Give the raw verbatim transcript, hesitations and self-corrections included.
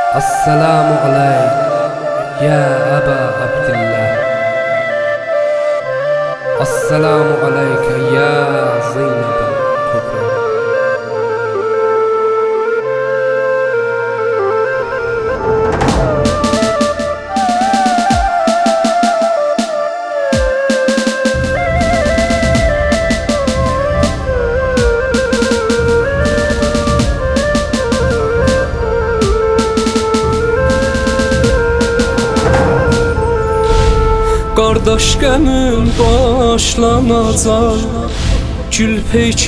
Assalamu aleyk ya Aba Abdillah. Assalamu aleyke ya Zeynep Kubra. Qardaş qəmim başlanacaq, gül peyk